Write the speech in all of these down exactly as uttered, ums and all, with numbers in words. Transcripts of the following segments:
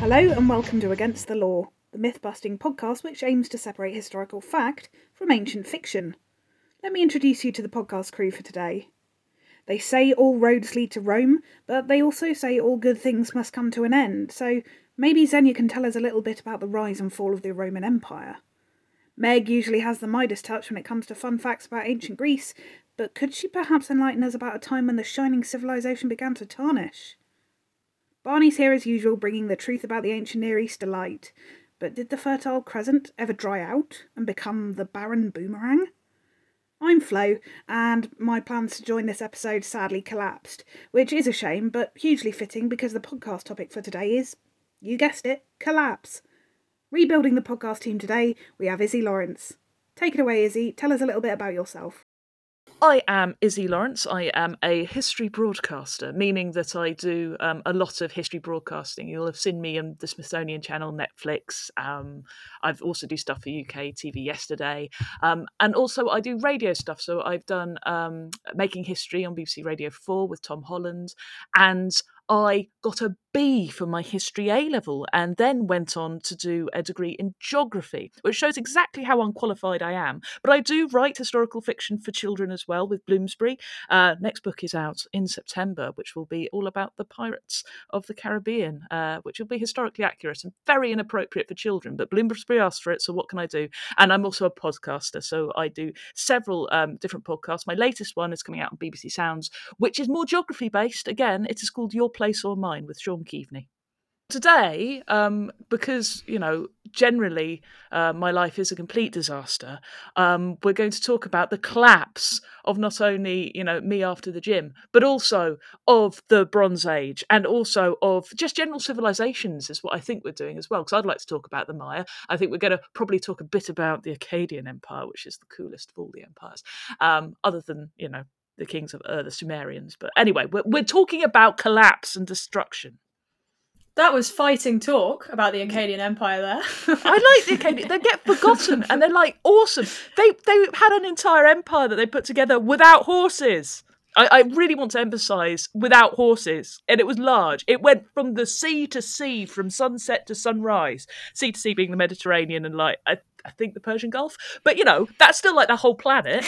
Hello and welcome to Against the Law, the myth-busting podcast which aims to separate historical fact from ancient fiction. Let me introduce you to the podcast crew for today. They say all roads lead to Rome, but they also say all good things must come to an end, so maybe Xenia can tell us a little bit about the rise and fall of the Roman Empire. Meg usually has the Midas touch when it comes to fun facts about ancient Greece, but could she perhaps enlighten us about a time when the shining civilization began to tarnish? Barney's here as usual, bringing the truth about the ancient Near East to light. But did the Fertile Crescent ever dry out and become the barren boomerang? I'm Flo, and my plans to join this episode sadly collapsed, which is a shame, but hugely fitting because the podcast topic for today is, you guessed it, collapse. Rebuilding the podcast team today, we have Izzy Lawrence. Take it away, Izzy. Tell us a little bit about yourself. I am Izzy Lawrence. I am a history broadcaster, meaning that I do um, a lot of history broadcasting. You'll have seen me on the Smithsonian Channel, Netflix. Um, I've also do stuff for U K T V Yesterday. Um, and also I do radio stuff. So I've done um, Making History on B B C Radio four with Tom Holland. And I got a B for my history A-level and then went on to do a degree in geography, which shows exactly how unqualified I am. But I do write historical fiction for children as well with Bloomsbury. Uh, next book is out in September, which will be all about the pirates of the Caribbean, uh, which will be historically accurate and very inappropriate for children. But Bloomsbury asked for it, so what can I do? And I'm also a podcaster, so I do several um, different podcasts. My latest one is coming out on B B C Sounds, which is more geography-based. Again, it is called Your Place or Mine with Sean Keaveney. Today, um, because, you know, generally uh, my life is a complete disaster, um, we're going to talk about the collapse of not only, you know, me after the gym, but also of the Bronze Age and also of just general civilizations is what I think we're doing as well, because I'd like to talk about the Maya. I think we're going to probably talk a bit about the Akkadian Empire, which is the coolest of all the empires, um, other than, you know, the kings of Ur, the Sumerians. But anyway, we're, we're talking about collapse and destruction. That was fighting talk about the Akkadian Empire there. I like the Akkadian. They get forgotten and they're like awesome. They they had an entire empire that they put together without horses. I, I really want to emphasise without horses. And it was large. It went from the sea to sea, from sunset to sunrise. Sea to sea being the Mediterranean and like, I, I think the Persian Gulf. But, you know, that's still like the whole planet.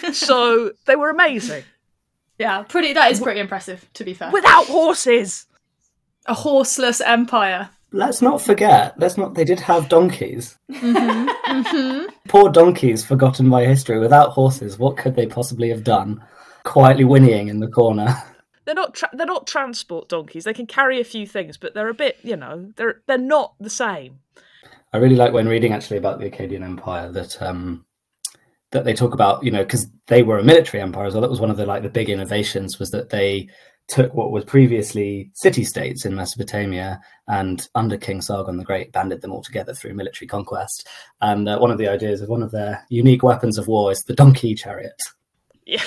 So they were amazing. Yeah, pretty. That is pretty impressive, to be fair. Without horses. A horseless empire. Let's not forget, let's not, they did have donkeys. Mm-hmm. Mm-hmm. Poor donkeys forgotten by history. Without horses, what could they possibly have done? Quietly whinnying in the corner. They're not tra- they're not transport donkeys. They can carry a few things, but they're a bit, you know, they're they're not the same. I really like when reading actually about the Akkadian Empire that um, that they talk about, you know, because they were a military empire as well. That was one of the like the big innovations, was that they took what was previously city-states in Mesopotamia and under King Sargon the Great banded them all together through military conquest. And uh, one of the ideas of one of their unique weapons of war is the donkey chariot. Yeah.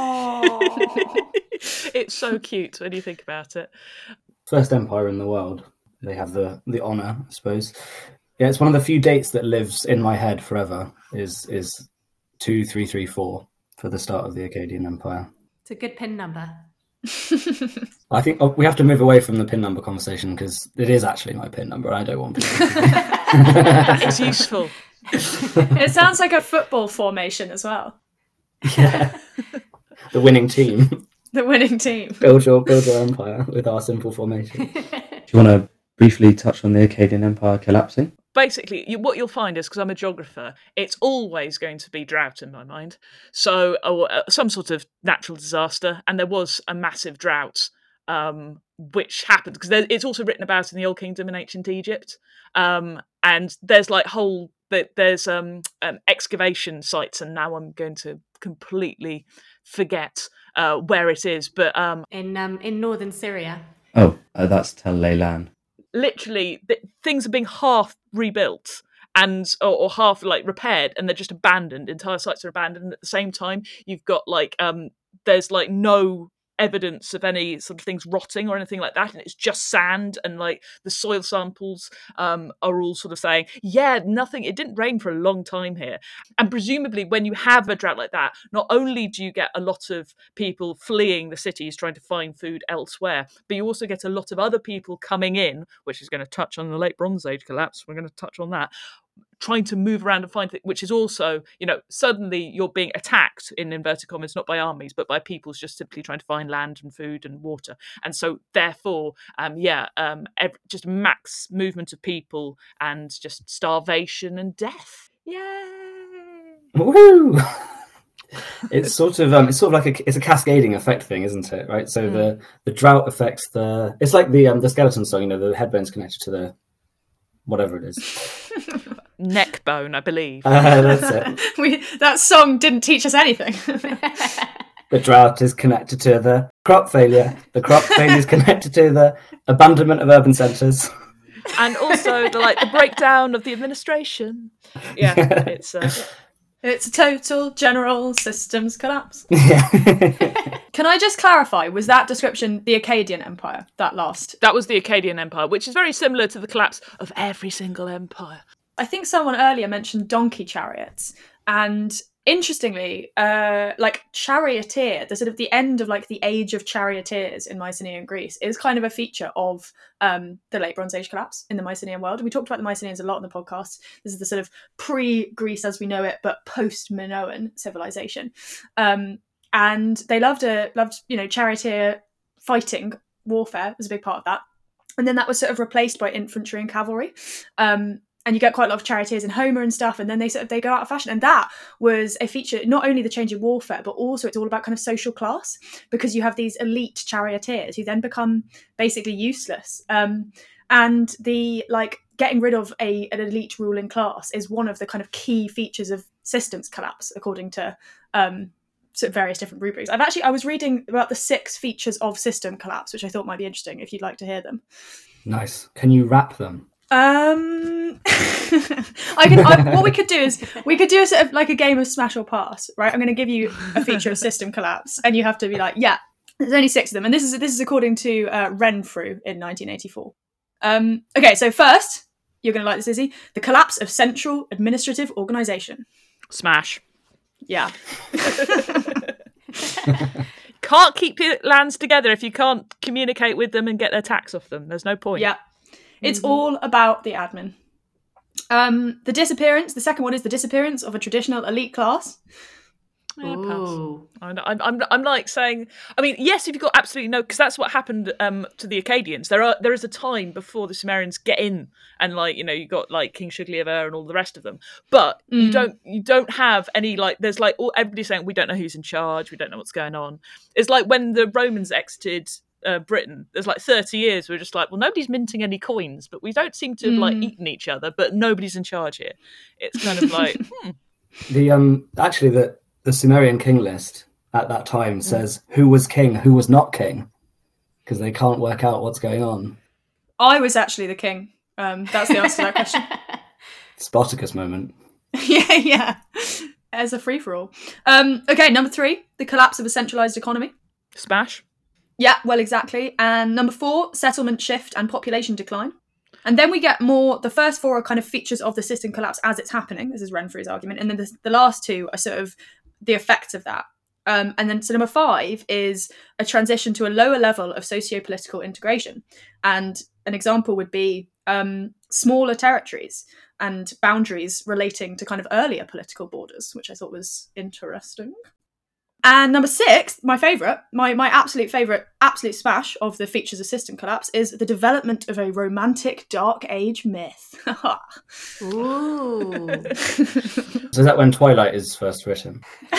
It's so cute when you think about it. First empire in the world. They have the, the honour, I suppose. Yeah, it's one of the few dates that lives in my head forever is is two three three four for the start of the Akkadian Empire. It's a good pin number. I think oh, we have to move away from the pin number conversation because it is actually my pin number. I don't want people to It's useful. It sounds like a football formation as well. Yeah. The winning team. The winning team. Build your, build your empire with our simple formation. Do you want to briefly touch on the Akkadian Empire collapsing? Basically, you, what you'll find is, because I'm a geographer, it's always going to be drought in my mind. So, or uh, some sort of natural disaster. And there was a massive drought, um, which happened, because it's also written about in the Old Kingdom in ancient Egypt. Um, and there's like whole, there's um, um, excavation sites, and now I'm going to completely forget uh, where it is. But um, In um in northern Syria. Oh, uh, that's Tel Leilan. literally th- things are being half rebuilt and or, or half like repaired, and they're just abandoned. Entire sites are abandoned. And at the same time, you've got like um there's like no evidence of any sort of things rotting or anything like that, and it's just sand, and like the soil samples um, are all sort of saying, yeah, nothing, it didn't rain for a long time here. And presumably when you have a drought like that, not only do you get a lot of people fleeing the cities trying to find food elsewhere, but you also get a lot of other people coming in, which is going to touch on the late Bronze Age collapse, we're going to touch on that, trying to move around and find things, which is also, you know, suddenly you're being attacked, in inverted commas, not by armies, but by peoples just simply trying to find land and food and water. And so therefore, um, yeah, um, ev- just max movement of people and just starvation and death. Yay! Woo! It's sort of um, it's sort of like a it's a cascading effect thing, isn't it? Right. So Mm. the the drought affects the. It's like the um the skeleton song. You know, the headbone's connected to the whatever it is. Neck bone, I believe. Uh, that's it. we, that song didn't teach us anything. The drought is connected to the crop failure. The crop failure is connected to the abandonment of urban centres. And also the like the breakdown of the administration. Yeah, it's uh, It's a total general systems collapse. Yeah. Can I just clarify, was that description the Akkadian Empire, that last? that was the Akkadian Empire, which is very similar to the collapse of every single empire. I think someone earlier mentioned donkey chariots, and interestingly, uh, like charioteer, the sort of the end of like the age of charioteers in Mycenaean Greece is kind of a feature of um, the late Bronze Age collapse in the Mycenaean world. We talked about the Mycenaeans a lot in the podcast. This is the sort of pre-Greece as we know it, but post-Minoan civilization, um, and they loved a loved you know charioteer fighting. Warfare was a big part of that, and then that was sort of replaced by infantry and cavalry. Um, And you get quite a lot of charioteers in Homer and stuff, and then they sort of they go out of fashion. And that was a feature, not only the change in warfare, but also it's all about kind of social class, because you have these elite charioteers who then become basically useless. Um, and the like getting rid of a an elite ruling class is one of the kind of key features of systems collapse, according to um, sort of various different rubrics. I've actually I was reading about the six features of system collapse, which I thought might be interesting if you'd like to hear them. Nice. Can you wrap them? Um, I can. I, what we could do is we could do a sort of like a game of smash or pass, right? I'm going to give you a feature of system collapse, and you have to be like, yeah. There's only six of them, and this is this is according to uh, Renfrew in nineteen eighty-four. Um, okay, so first, you're going to like this, Izzy. The collapse of central administrative organisation. Smash. Yeah. Can't keep your lands together if you can't communicate with them and get their tax off them. There's no point. Yeah. It's Mm-hmm. all about the admin. Um, the disappearance. The second one is the disappearance of a traditional elite class. Yeah, pass. Ooh. I'm, I'm, I'm, I'm like saying, I mean, yes, if you've got absolutely no, because that's what happened um, to the Akkadians. There are there is a time before the Sumerians get in, and like you know, you got like King Shigli-Aver and all the rest of them, but you Mm. don't you don't have any like. There's like all everybody's saying we don't know who's in charge, we don't know what's going on. It's like when the Romans exited uh, Britain. There's like thirty years. We're just like, well, nobody's minting any coins, but we don't seem to have like Mm. eaten each other, but nobody's in charge here. It's kind of like, hmm. The um actually the the Sumerian king list at that time says who was king, who was not king, because they can't work out what's going on. I was actually the king. Um, that's the answer to that question. Spartacus moment. yeah, yeah. As a free for all. Um, okay, number three, the collapse of a centralised economy. Smash. Yeah, well, exactly. And number four, settlement shift and population decline. And then we get more, the first four are kind of features of the system collapse as it's happening. This is Renfrew's argument. And then the, the last two are sort of the effects of that. Um, and then so number five is a transition to a lower level of socio-political integration. And an example would be um, smaller territories and boundaries relating to kind of earlier political borders, which I thought was interesting. And number six, my favourite, my, my absolute favourite, absolute smash of the features of system collapse is the development of a romantic dark age myth. Ooh. So is that when Twilight is first written?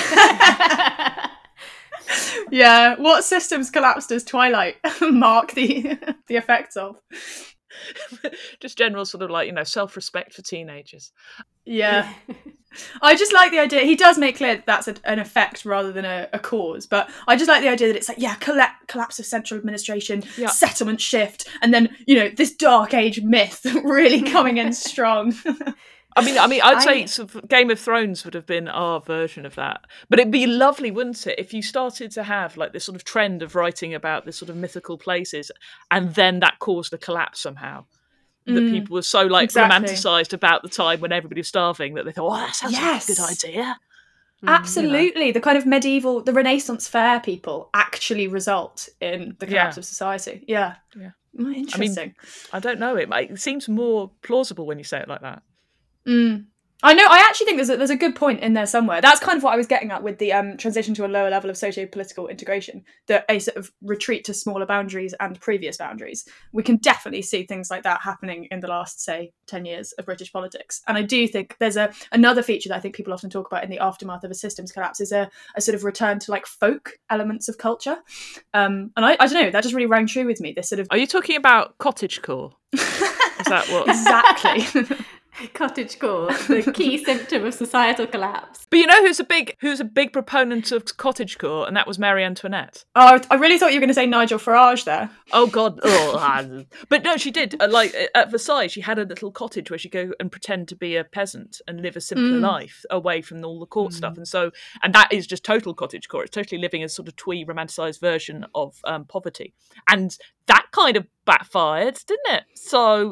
Yeah, what systems collapse does Twilight mark the the effects of? Just general sort of like, you know, self-respect for teenagers. Yeah. I just like the idea, he does make clear that that's a, an effect rather than a, a cause, but I just like the idea that it's like, yeah, colla- collapse of central administration, Yeah. settlement shift, and then, you know, this dark age myth really coming in strong. I mean, I mean, I'd I- say sort of Game of Thrones would have been our version of that. But it'd be lovely, wouldn't it, if you started to have like this sort of trend of writing about this sort of mythical places, and then that caused a collapse somehow. That Mm, people were so like exactly. romanticised about the time when everybody was starving that they thought, "Oh, that sounds Yes. like a good idea." Absolutely. The kind of medieval, the Renaissance fair people actually result in the collapse Yeah. of society. Yeah. Yeah. Mm, Interesting. I don't know. It, might- it seems more plausible when you say it like that. Mm. I know. I actually think there's a, there's a good point in there somewhere. That's kind of what I was getting at with the um, transition to a lower level of socio-political integration, that a sort of retreat to smaller boundaries and previous boundaries. We can definitely see things like that happening in the last, say, ten years of British politics. And I do think there's a another feature that I think people often talk about in the aftermath of a systems collapse is a, a sort of return to like folk elements of culture. Um, and I, I don't know, that just really rang true with me. This sort of Are you talking about cottagecore? Is that what? exactly. Cottagecore, the key symptom of societal collapse. But you know who's a big who's a big proponent of cottagecore, and that was Marie Antoinette. Oh, I really thought you were going to say Nigel Farage there. Oh God! Oh, ah. But no, she did. Uh, like at Versailles, she had a little cottage where she go and pretend to be a peasant and live a simpler Mm. life away from all the court stuff. And so, and that is just total cottagecore. It's totally living a sort of twee romanticised version of um, poverty, and that kind of backfired, didn't it? So.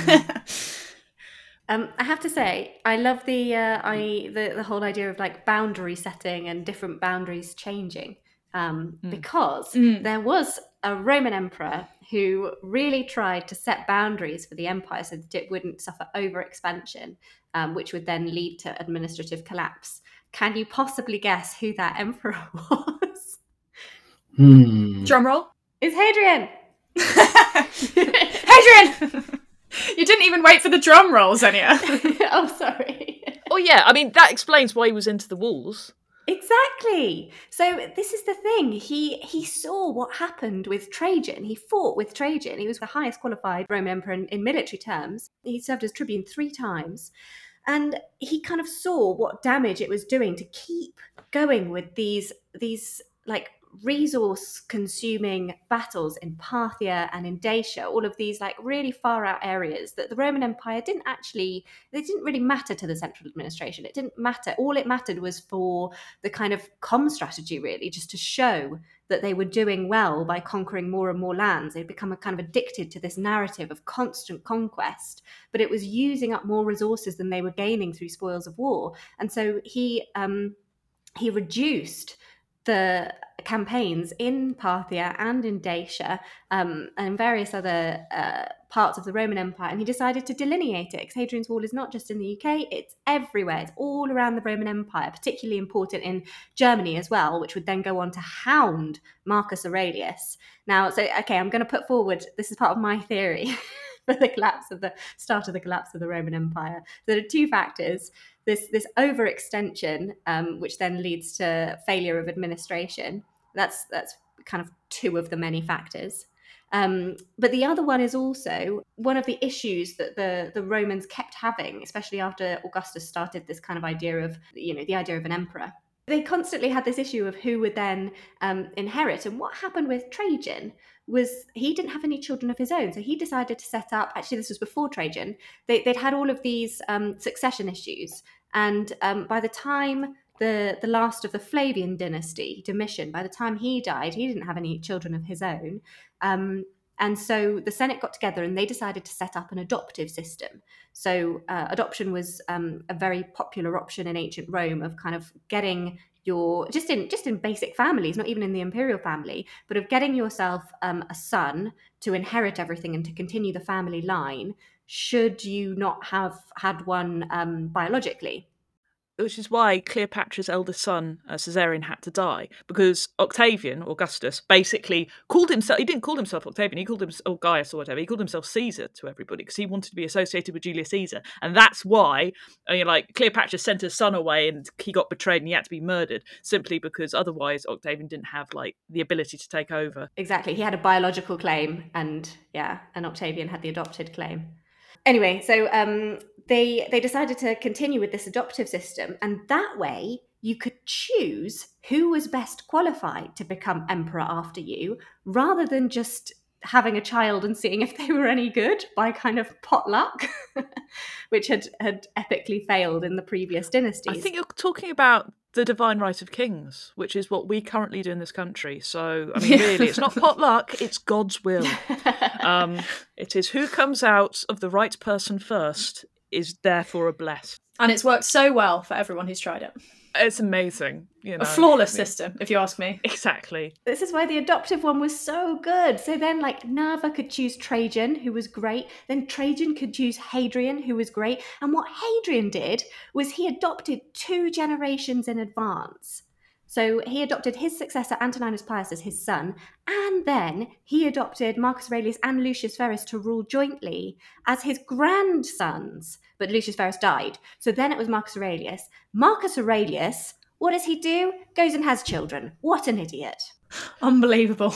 Um, I have to say, I love the uh, I the, the whole idea of like boundary setting and different boundaries changing, um, Mm. because Mm. there was a Roman emperor who really tried to set boundaries for the empire so that it wouldn't suffer overexpansion, um, which would then lead to administrative collapse. Can you possibly guess who that emperor was? Hmm. Drum roll. It's Hadrian. Hadrian! You didn't even wait for the drum roll, Xenia. Oh, sorry. Oh yeah, I mean that explains why he was into the walls. Exactly. So this is the thing. He he saw what happened with Trajan. He fought with Trajan. He was the highest qualified Roman emperor in, in military terms. He served as tribune three times. And he kind of saw what damage it was doing to keep going with these these like resource consuming battles in Parthia and in Dacia, all of these like really far out areas that the Roman Empire didn't actually, they didn't really matter to the central administration. It didn't matter. All it mattered was for the kind of comm strategy, really, just to show that they were doing well by conquering more and more lands. They'd become a kind of addicted to this narrative of constant conquest, but it was using up more resources than they were gaining through spoils of war. And so he um, he reduced the campaigns in Parthia and in Dacia um, and in various other uh, parts of the Roman Empire, and he decided to delineate it, because Hadrian's Wall is not just in the U K, it's everywhere. It's all around the Roman Empire, particularly important in Germany as well, which would then go on to hound Marcus Aurelius. Now, so, okay, I'm going to put forward, this is part of my theory for the collapse of the start of the collapse of the Roman Empire. There are two factors. This this overextension, um, which then leads to failure of administration. That's that's kind of two of the many factors. Um, but the other one is also one of the issues that the, the Romans kept having, especially after Augustus started this kind of idea of, you know, the idea of an emperor. They constantly had this issue of who would then um, inherit. And what happened with Trajan was he didn't have any children of his own. So he decided to set up, actually this was before Trajan, they, they'd had all of these um, succession issues. And um, by the time the, the last of the Flavian dynasty, Domitian, by the time he died, he didn't have any children of his own. Um, and so the Senate got together and they decided to set up an adoptive system. So uh, adoption was um, a very popular option in ancient Rome of kind of getting your, just in just in basic families, not even in the imperial family, but of getting yourself um, a son to inherit everything and to continue the family line, should you not have had one um, biologically. Which is why Cleopatra's eldest son, uh, Caesarion, had to die, because Octavian, Augustus, basically called himself, he didn't call himself Octavian, he called himself, or Gaius or whatever, he called himself Caesar to everybody, because he wanted to be associated with Julius Caesar. And that's why, uh, you know, like, Cleopatra sent her son away and he got betrayed and he had to be murdered, simply because otherwise Octavian didn't have, like, the ability to take over. Exactly. He had a biological claim, and, yeah, and Octavian had the adopted claim. Anyway, so um, they they decided to continue with this adoptive system, and that way you could choose who was best qualified to become emperor after you, rather than just having a child and seeing if they were any good by kind of potluck, which had, had epically failed in the previous dynasties. I think you're talking about the divine right of kings, which is what we currently do in this country. So, I mean, really, it's not potluck, it's God's will. Um, it is who comes out of the right person first is therefore a blessed. And it's worked so well for everyone who's tried it. It's amazing. You know, a flawless I mean, system, if you ask me. Exactly. This is why the adoptive one was so good. So then, like, Nerva could choose Trajan, who was great. Then Trajan could choose Hadrian, who was great. And what Hadrian did was he adopted two generations in advance. So he adopted his successor, Antoninus Pius, as his son, and then he adopted Marcus Aurelius and Lucius Verus to rule jointly as his grandsons. But Lucius Verus died. So then it was Marcus Aurelius. Marcus Aurelius, what does he do? Goes and has children. What an idiot. Unbelievable.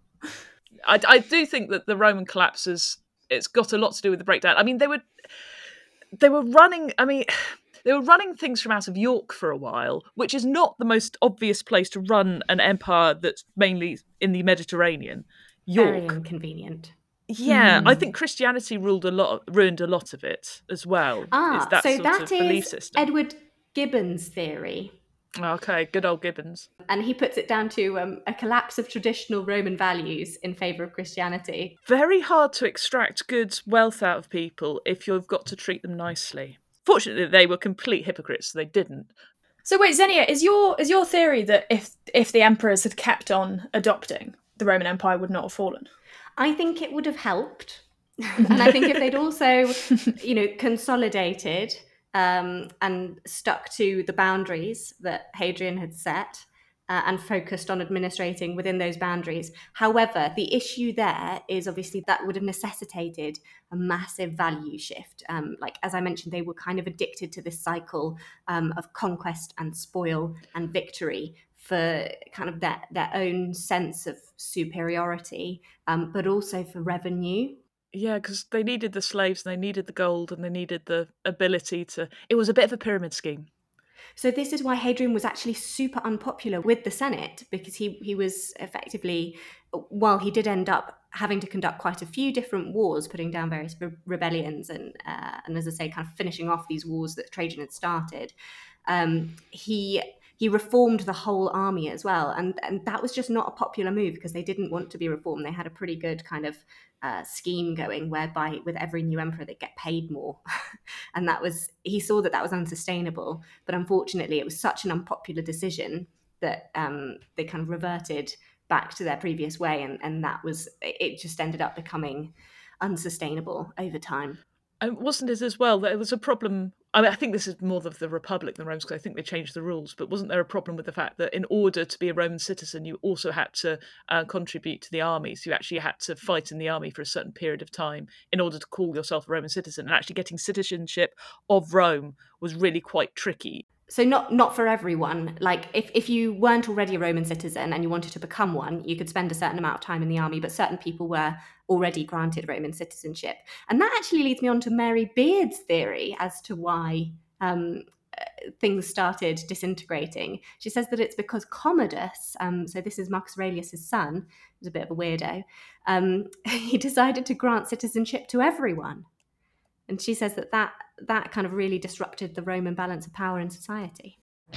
I, I do think that the Roman collapses, it's got a lot to do with the breakdown. I mean, they were they were running, I mean... They were running things from out of York for a while, which is not the most obvious place to run an empire that's mainly in the Mediterranean. York. Very inconvenient. Yeah, Mm. I think Christianity ruled a lot, ruined a lot of it as well. Ah, is that so sort that of belief is system. Edward Gibbon's theory. Okay, good old Gibbons. And he puts it down to um, a collapse of traditional Roman values in favour of Christianity. Very hard to extract good wealth out of people if you've got to treat them nicely. Fortunately, they were complete hypocrites, so they didn't. So wait, Xenia, is your is your theory that if if the emperors had kept on adopting, the Roman Empire would not have fallen? I think it would have helped. And I think if they'd also, you know, consolidated um, and stuck to the boundaries that Hadrian had set, Uh, and focused on administrating within those boundaries. However, the issue there is obviously that would have necessitated a massive value shift. Um, like, as I mentioned, they were kind of addicted to this cycle um, of conquest and spoil and victory for kind of their, their own sense of superiority, um, but also for revenue. Yeah, because they needed the slaves, and they needed the gold, and they needed the ability to... It was a bit of a pyramid scheme. So this is why Hadrian was actually super unpopular with the Senate, because he, he was effectively, while he did end up having to conduct quite a few different wars, putting down various re- rebellions and, uh, and as I say, kind of finishing off these wars that Trajan had started, um, he he reformed the whole army as well. And, and that was just not a popular move because they didn't want to be reformed. They had a pretty good kind of uh, scheme going whereby with every new emperor they'd get paid more. And that was, he saw that that was unsustainable. But unfortunately, it was such an unpopular decision that um, they kind of reverted back to their previous way. And, and that was, it just ended up becoming unsustainable over time. And wasn't it as well that there was a problem? I mean, I think this is more of the Republic than Romans because I think they changed the rules. But wasn't there a problem with the fact that in order to be a Roman citizen, you also had to uh, contribute to the army? So you actually had to fight in the army for a certain period of time in order to call yourself a Roman citizen. And actually getting citizenship of Rome was really quite tricky. So not not for everyone. Like if, if you weren't already a Roman citizen and you wanted to become one, you could spend a certain amount of time in the army, but certain people were already granted Roman citizenship. And that actually leads me on to Mary Beard's theory as to why um, things started disintegrating. She says that it's because Commodus, um, so this is Marcus Aurelius' son, who's a bit of a weirdo, um, he decided to grant citizenship to everyone. And she says that, that that kind of really disrupted the Roman balance of power in society.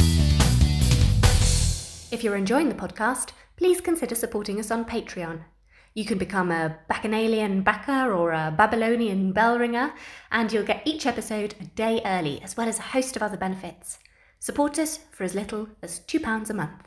If you're enjoying the podcast, please consider supporting us on Patreon. You can become a Bacchanalian backer or a Babylonian bell ringer, and you'll get each episode a day early, as well as a host of other benefits. Support us for as little as two pounds a month.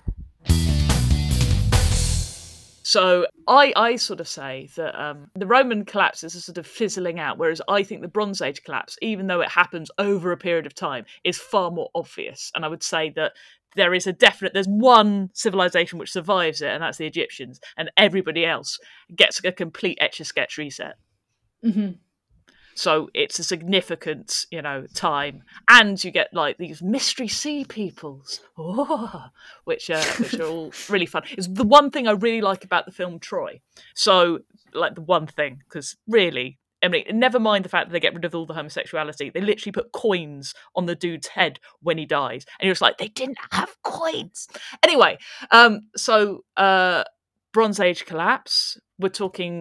So I, I sort of say that um, the Roman collapse is a sort of fizzling out, whereas I think the Bronze Age collapse, even though it happens over a period of time, is far more obvious. And I would say that there is a definite, there's one civilization which survives it, and that's the Egyptians, and everybody else gets a complete Etch-a-Sketch reset. Mm-hmm. So it's a significant, you know, time, and you get like these mystery sea peoples, oh, which uh, which are all really fun. It's the one thing I really like about the film Troy. So, like the one thing, because really, I mean, never mind the fact that they get rid of all the homosexuality. They literally put coins on the dude's head when he dies, and you're just like, they didn't have coins. Anyway, um, so uh, Bronze Age collapse. We're talking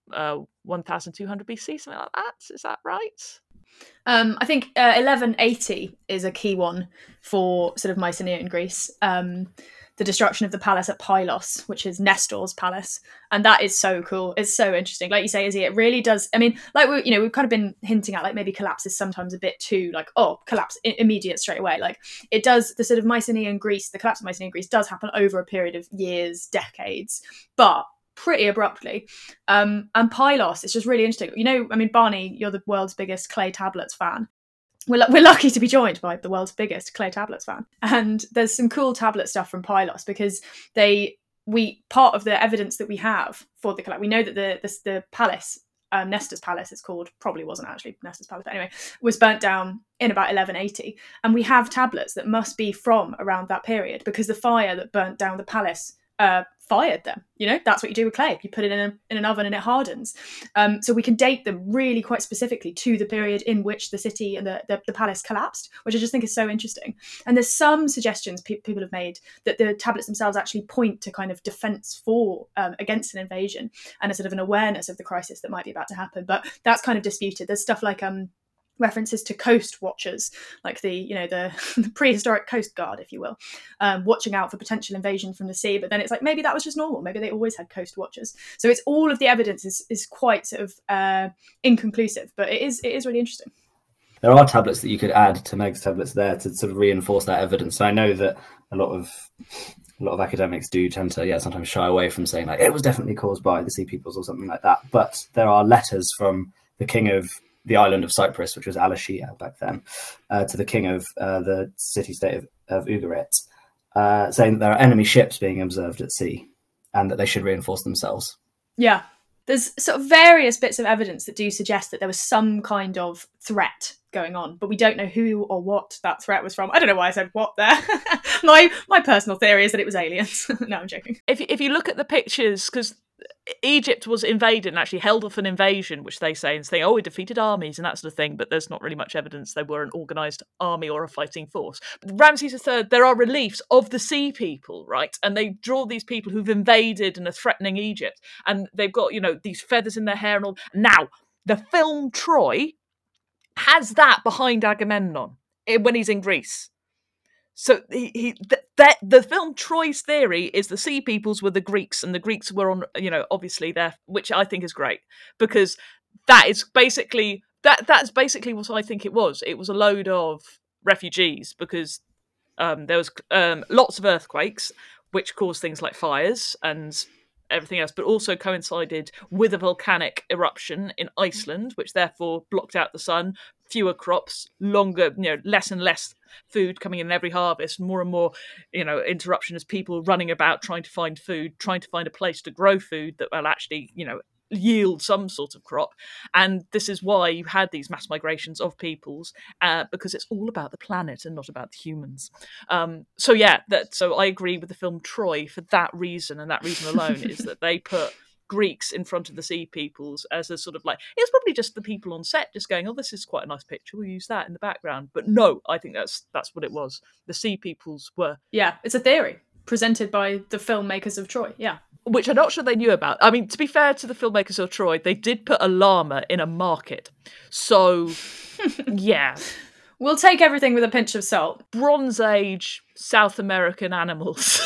uh, one thousand two hundred B C, something like that. Is that right? Um, I think uh, eleven eighty is a key one for sort of Mycenaean Greece. Um, the destruction of the palace at Pylos, which is Nestor's palace, and that is so cool. It's so interesting. Like you say, Izzy, it really does. I mean, like we, you know, we've kind of been hinting at, like maybe collapse is sometimes a bit too like, oh, collapse I- immediate straight away. Like it does. The sort of Mycenaean Greece, the collapse of Mycenaean Greece, does happen over a period of years, decades, but pretty abruptly. Um, and Pylos, it's just really interesting. You know, I mean, Barney, you're the world's biggest clay tablets fan. We're, we're lucky to be joined by the world's biggest clay tablets fan. And there's some cool tablet stuff from Pylos because they, we, part of the evidence that we have for the collapse, we know that the, the, the palace, um, Nestor's palace it's called, probably wasn't actually Nestor's palace, but anyway, was burnt down in about eleven eighty. And we have tablets that must be from around that period because the fire that burnt down the palace uh, fired them. You know, that's what you do with clay. You put it in, a, in an oven and it hardens. Um, so we can date them really quite specifically to the period in which the city and the, the, the palace collapsed, which I just think is so interesting. And there's some suggestions pe- people have made that the tablets themselves actually point to kind of defense for um, against an invasion and a sort of an awareness of the crisis that might be about to happen. But that's kind of disputed. There's stuff like um references to coast watchers, like the, you know, the, the prehistoric coast guard, if you will, um, watching out for potential invasion from the sea. But then it's like, maybe that was just normal. Maybe they always had coast watchers. So it's all of the evidence is, is quite sort of uh, inconclusive, but it is, it is really interesting. There are tablets that you could add to Meg's tablets there to sort of reinforce that evidence. So I know that a lot of a lot of academics do tend to, yeah, sometimes shy away from saying like it was definitely caused by the Sea Peoples or something like that. But there are letters from the king of the island of Cyprus, which was Al-Ashia back then, uh, to the king of uh, the city-state of, of Ugarit, uh, saying that there are enemy ships being observed at sea and that they should reinforce themselves. Yeah. There's sort of various bits of evidence that do suggest that there was some kind of threat going on, but we don't know who or what that threat was from. I don't know why I said what there. my my personal theory is that it was aliens. No, I'm joking. If if you look at the pictures, because Egypt was invaded and actually held off an invasion, which they say and say, oh, we defeated armies and that sort of thing, but there's not really much evidence they were an organised army or a fighting force. But Ramses the Third, there are reliefs of the Sea People, right? And they draw these people who've invaded and are threatening Egypt, and they've got, you know, these feathers in their hair and all. Now, the film Troy has that behind Agamemnon when he's in Greece. So he, he th- that the film Troy's theory is the Sea Peoples were the Greeks, and the Greeks were on, you know, obviously there, which I think is great because that is basically that that's basically what I think it was. It was a load of refugees because um, there was um, lots of earthquakes, which caused things like fires and everything else, but also coincided with a volcanic eruption in Iceland, which therefore blocked out the sun. Fewer crops, longer, you know, less and less food coming in every harvest, more and more, you know, interruption as people running about trying to find food, trying to find a place to grow food that will actually, you know, yield some sort of crop. And this is why you had these mass migrations of peoples, uh, because it's all about the planet and not about the humans. Um, so yeah, that so I agree with the film Troy for that reason, and that reason alone is that they put Greeks in front of the Sea Peoples as a sort of like, it's probably just the people on set just going, oh, this is quite a nice picture, we'll use that in the background. But no, I think that's that's what it was. The Sea Peoples were... Yeah, it's a theory presented by the filmmakers of Troy, yeah. Which I'm not sure they knew about. I mean, to be fair to the filmmakers of Troy, they did put a llama in a market. So, yeah. We'll take everything with a pinch of salt. Bronze Age South American animals.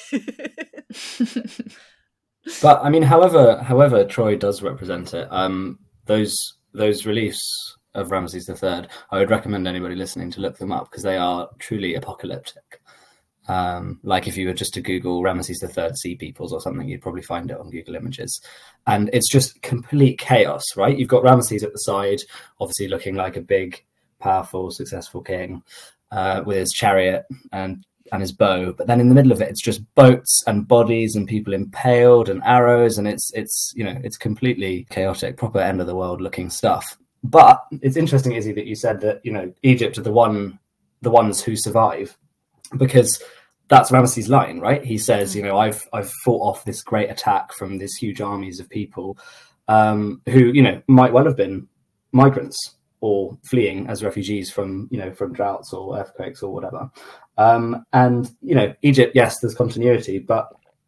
But I mean, however, however Troy does represent it, um, those those reliefs of Ramses the Third, I would recommend anybody listening to look them up because they are truly apocalyptic. Um, like if you were just to Google Ramses the Third Sea Peoples or something, you'd probably find it on Google Images. And it's just complete chaos, right? You've got Ramses at the side, obviously looking like a big, powerful, successful king uh, with his chariot and and his bow, but then in the middle of it, it's just boats and bodies and people impaled and arrows, and it's it's you know it's completely chaotic, proper end of the world looking stuff. But it's interesting, Izzy, that you said that you know Egypt are the one the ones who survive, because that's Ramses' line, right? He says, you know, I've I've fought off this great attack from these huge armies of people um, who you know might well have been migrants or fleeing as refugees from, you know, from droughts or earthquakes or whatever. Um, and, you know, Egypt, yes, there's continuity, but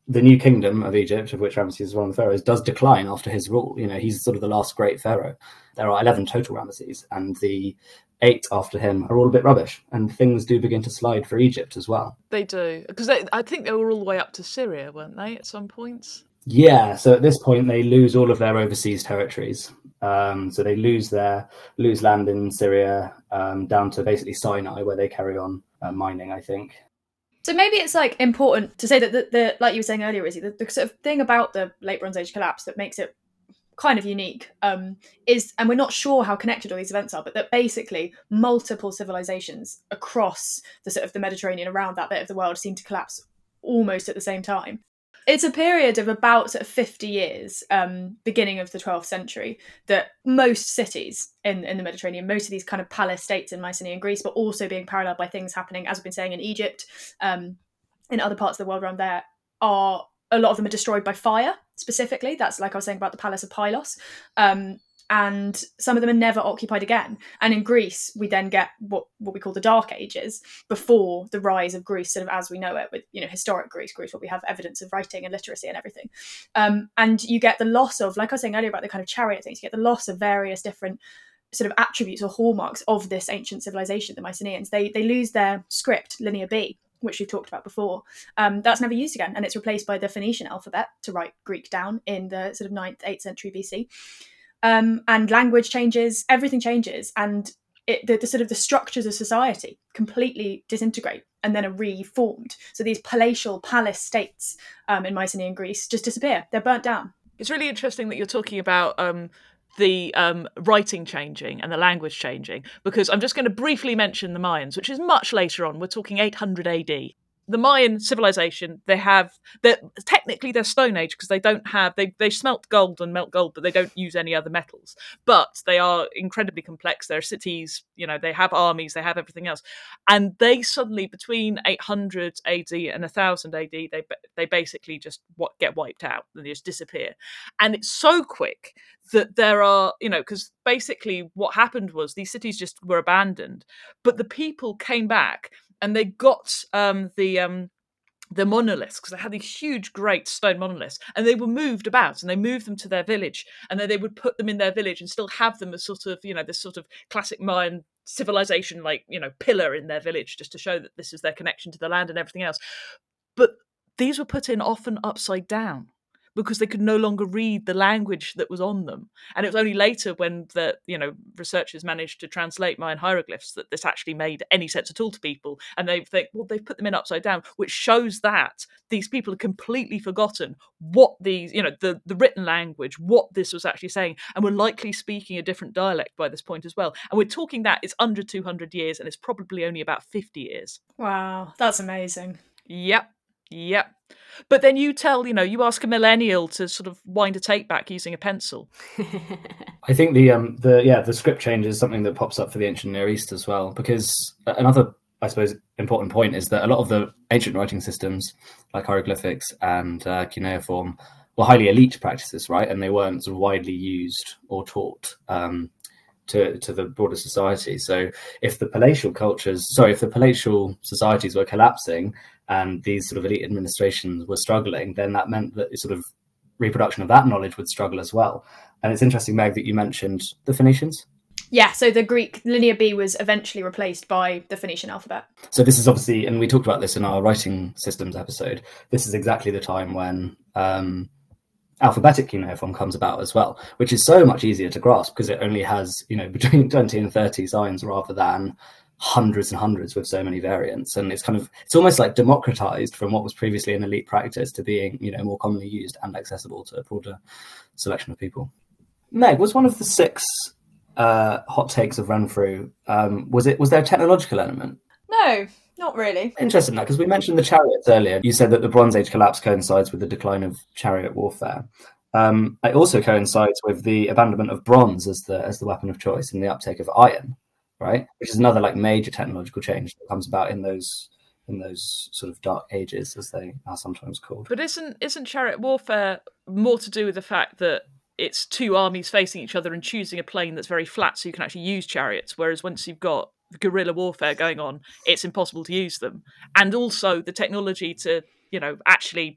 the new kingdom of Egypt, of which Ramesses is one of the pharaohs, does decline after his rule. You know, he's sort of the last great pharaoh. There are eleven total Ramesses, and the eight after him are all a bit rubbish, and things do begin to slide for Egypt as well. They do, because I think they were all the way up to Syria, weren't they, at some points? Yeah, so at this point they lose all of their overseas territories. Um, so they lose their lose land in Syria um, down to basically Sinai, where they carry on uh, mining, I think. So maybe it's like important to say that the, the like you were saying earlier, Izzy, the, the sort of thing about the Late Bronze Age collapse that makes it kind of unique um, is, and we're not sure how connected all these events are, but that basically multiple civilizations across the sort of the Mediterranean, around that bit of the world, seem to collapse almost at the same time. It's a period of about sort of fifty years, um, beginning of the twelfth century, that most cities in, in the Mediterranean, most of these kind of palace states in Mycenaean Greece, but also being paralleled by things happening, as we've been saying, in Egypt, um, in other parts of the world around there, are a lot of them are destroyed by fire, specifically. That's like I was saying about the Palace of Pylos. Um, and some of them are never occupied again. And in Greece, we then get what, what we call the Dark Ages, before the rise of Greece, sort of as we know it, with, you know, historic Greece, Greece, where we have evidence of writing and literacy and everything. Um, and you get the loss of, like I was saying earlier about the kind of chariot things, you get the loss of various different sort of attributes or hallmarks of this ancient civilization, the Mycenaeans. They they lose their script, Linear B, which we've talked about before. Um, that's never used again, and it's replaced by the Phoenician alphabet to write Greek down in the sort of ninth, eighth century B C. Um, and language changes, everything changes, and it, the, the sort of the structures of society completely disintegrate and then are reformed. So these palatial palace states um, in Mycenaean Greece just disappear. They're burnt down. It's really interesting that you're talking about um, the um, writing changing and the language changing, because I'm just going to briefly mention the Mayans, which is much later on. We're talking eight hundred A D. The Mayan civilization, they have, they're, technically they're Stone Age because they don't have, they, they smelt gold and melt gold, but they don't use any other metals. But they are incredibly complex. They're cities, you know, they have armies, they have everything else. And they suddenly, between eight hundred A D and one thousand A D, they they basically just what, get wiped out and they just disappear. And it's so quick that there are, you know, because basically what happened was these cities just were abandoned, but the people came back and they got um, the um, the monoliths, because they had these huge, great stone monoliths, and they were moved about, and they moved them to their village, and then they would put them in their village and still have them as sort of, you know, this sort of classic Mayan civilization, like, you know, pillar in their village, just to show that this is their connection to the land and everything else. But these were put in often upside down, because they could no longer read the language that was on them. And it was only later when the, you know, researchers managed to translate Mayan hieroglyphs that this actually made any sense at all to people. And they think, well, they've put them in upside down, which shows that these people have completely forgotten what these, you know, the, the written language, what this was actually saying, and were likely speaking a different dialect by this point as well. And we're talking that it's under two hundred years, and it's probably only about fifty years. Wow, that's amazing. Yep. Yep. But then you tell, you know, you ask a millennial to sort of wind a tape back using a pencil. I think the um the yeah the script change is something that pops up for the ancient Near East as well, because another, I suppose, important point is that a lot of the ancient writing systems like hieroglyphics and uh, cuneiform were highly elite practices, right? And they weren't sort of widely used or taught um, to to the broader society. So if the palatial cultures, sorry, if the palatial societies were collapsing and these sort of elite administrations were struggling, then that meant that sort of reproduction of that knowledge would struggle as well. And it's interesting, Meg, that you mentioned the Phoenicians. Yeah, so the Greek Linear B was eventually replaced by the Phoenician alphabet. So this is obviously, and we talked about this in our writing systems episode, this is exactly the time when um, alphabetic cuneiform comes about as well, which is so much easier to grasp because it only has, you know, between twenty and thirty signs rather than hundreds and hundreds with so many variants. And it's kind of, it's almost like democratized from what was previously an elite practice to being, you know, more commonly used and accessible to a broader selection of people. Meg, was one of the six uh, hot takes of Run Through, um, was it, was there a technological element? No, not really. Interesting, that, because we mentioned the chariots earlier. You said that the Bronze Age collapse coincides with the decline of chariot warfare. Um, it also coincides with the abandonment of bronze as the as the weapon of choice and the uptake of iron, right? Which is another like major technological change that comes about in those in those sort of dark ages, as they are sometimes called. But isn't isn't chariot warfare more to do with the fact that it's two armies facing each other and choosing a plane that's very flat so you can actually use chariots, whereas once you've got guerrilla warfare going on, it's impossible to use them. And also the technology to, you know, actually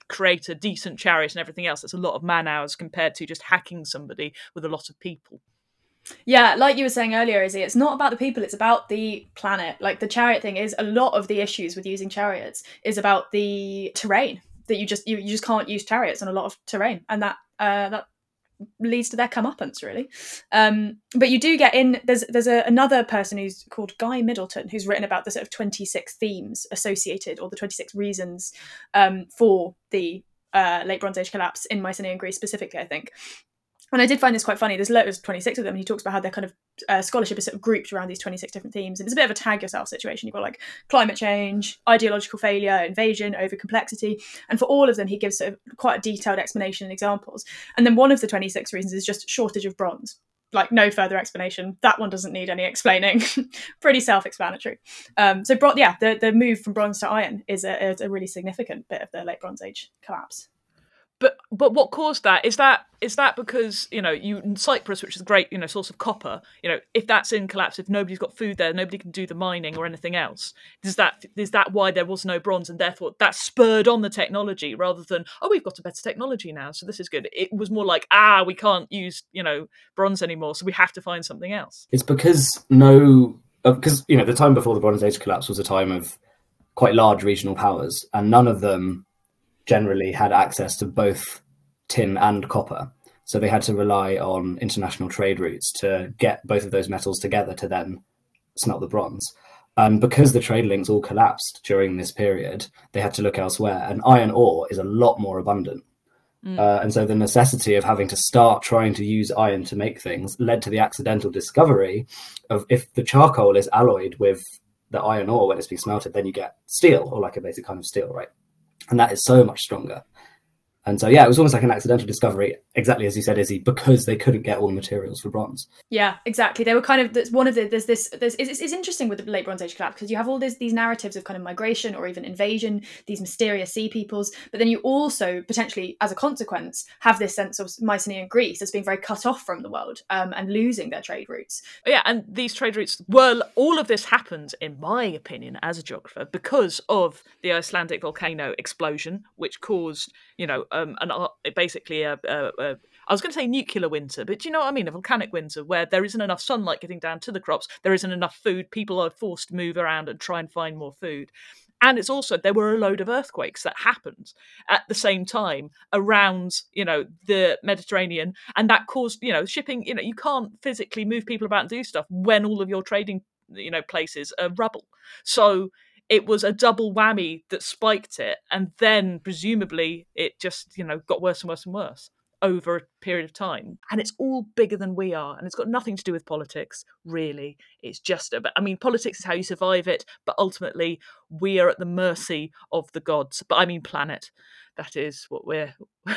create a decent chariot and everything else, that's a lot of man hours compared to just hacking somebody with a lot of people. Yeah, like you were saying earlier, Izzy, it's not about the people, it's about the planet. Like the chariot thing is a lot of the issues with using chariots is about the terrain, that you just you, you just can't use chariots on a lot of terrain, and that uh, that leads to their comeuppance, really. Um, but you do get in, there's there's a, another person who's called Guy Middleton, who's written about the sort of twenty-six themes associated, or the twenty-six reasons um, for the uh, late Bronze Age collapse in Mycenaean Greece specifically, I think. And I did find this quite funny. There's there's twenty-six of them. And he talks about how their kind of uh, scholarship is sort of grouped around these twenty-six different themes. And it's a bit of a tag yourself situation. You've got like climate change, ideological failure, invasion, over complexity. And for all of them, he gives sort of quite a detailed explanation and examples. And then one of the twenty-six reasons is just shortage of bronze. Like no further explanation. That one doesn't need any explaining. Pretty self-explanatory. Um, so bro- yeah, the, the move from bronze to iron is a, is a really significant bit of the late Bronze Age collapse. But but what caused that is that is that because, you know, you in Cyprus, which is a great, you know, source of copper, you know, if that's in collapse, if nobody's got food there, nobody can do the mining or anything else. Is that is that why there was no bronze, and therefore that spurred on the technology rather than, oh, we've got a better technology now, so this is good. It was more like, ah, we can't use, you know, bronze anymore, so we have to find something else. It's because no, because, you know, the time before the Bronze Age collapse was a time of quite large regional powers, and none of them generally had access to both tin and copper. So they had to rely on international trade routes to get both of those metals together to then smelt the bronze. And because the trade links all collapsed during this period, they had to look elsewhere. And iron ore is a lot more abundant. Mm. Uh, and so the necessity of having to start trying to use iron to make things led to the accidental discovery of, if the charcoal is alloyed with the iron ore when it's being smelted, then you get steel, or like a basic kind of steel, right? And that is so much stronger. And so, yeah, it was almost like an accidental discovery, exactly as you said, Izzy, because they couldn't get all the materials for bronze. Yeah, exactly. They were kind of, there's one of the, there's this, there's, it's, it's interesting with the late Bronze Age collapse, because you have all these, these narratives of kind of migration or even invasion, these mysterious sea peoples, but then you also potentially, as a consequence, have this sense of Mycenaean Greece as being very cut off from the world um, and losing their trade routes. Yeah, and these trade routes were, all of this happened, in my opinion, as a geographer, because of the Icelandic volcano explosion, which caused, you know, um, an uh, basically a, a, a I was going to say nuclear winter, but do you know what I mean? A volcanic winter where there isn't enough sunlight getting down to the crops, there isn't enough food, people are forced to move around and try and find more food. And it's also, there were a load of earthquakes that happened at the same time around, you know, the Mediterranean, and that caused, you know, shipping, you know, you can't physically move people about and do stuff when all of your trading, you know, places are rubble. So it was a double whammy that spiked it, and then presumably it just, you know, got worse and worse and worse over a period of time. And it's all bigger than we are, and it's got nothing to do with politics, really. It's just about, I mean, politics is how you survive it, but ultimately we are at the mercy of the gods. But I mean planet. That is what we're,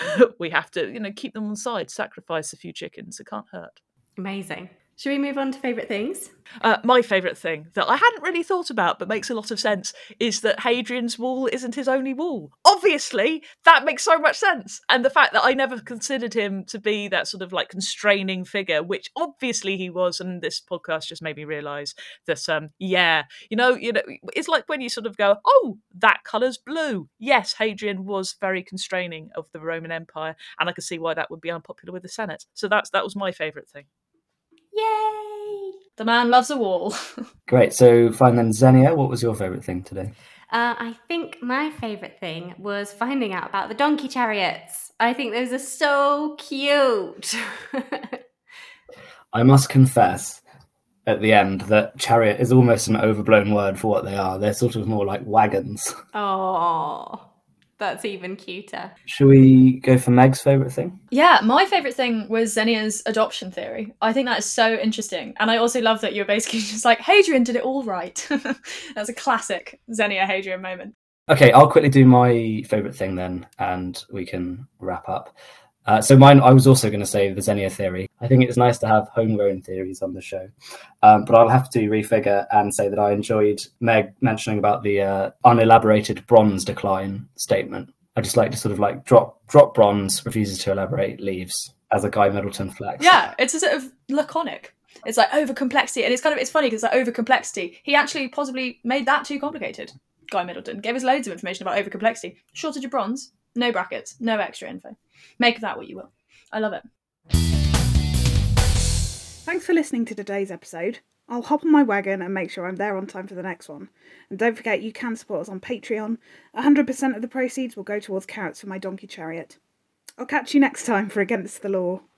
we have to, you know, keep them on side, sacrifice a few chickens. It can't hurt. Amazing. Should we move on to favourite things? Uh, my favourite thing that I hadn't really thought about but makes a lot of sense is that Hadrian's wall isn't his only wall. Obviously, that makes so much sense. And the fact that I never considered him to be that sort of like constraining figure, which obviously he was, and this podcast just made me realise that, um, yeah, you know, you know, it's like when you sort of go, oh, that colour's blue. Yes, Hadrian was very constraining of the Roman Empire, and I could see why that would be unpopular with the Senate. So that's that was my favourite thing. Yay! The man loves a wall. Great. So fine then, Xenia, what was your favourite thing today? Uh, I think my favourite thing was finding out about the donkey chariots. I think those are so cute. I must confess at the end that chariot is almost an overblown word for what they are. They're sort of more like wagons. Oh, that's even cuter. Should we go for Meg's favourite thing? Yeah, my favourite thing was Xenia's adoption theory. I think that is so interesting. And I also love that you're basically just like, Hadrian did it all right. That's a classic Xenia Hadrian moment. Okay, I'll quickly do my favourite thing then, and we can wrap up. Uh, so mine, I was also going to say the Xenia theory. I think it's nice to have homegrown theories on the show. Um, but I'll have to refigure and say that I enjoyed Meg mentioning about the uh, unelaborated bronze decline statement. I just like to sort of like drop drop bronze, refuses to elaborate, leaves, as a Guy Middleton flex. Yeah, it's a sort of laconic. It's like over complexity. And it's kind of, it's funny because like over complexity, he actually possibly made that too complicated. Guy Middleton gave us loads of information about over complexity. Shortage of bronze. No brackets, no extra info. Make of that what you will. I love it. Thanks for listening to today's episode. I'll hop on my wagon and make sure I'm there on time for the next one. And don't forget, you can support us on Patreon. one hundred percent of the proceeds will go towards carrots for my donkey chariot. I'll catch you next time for Against the Law.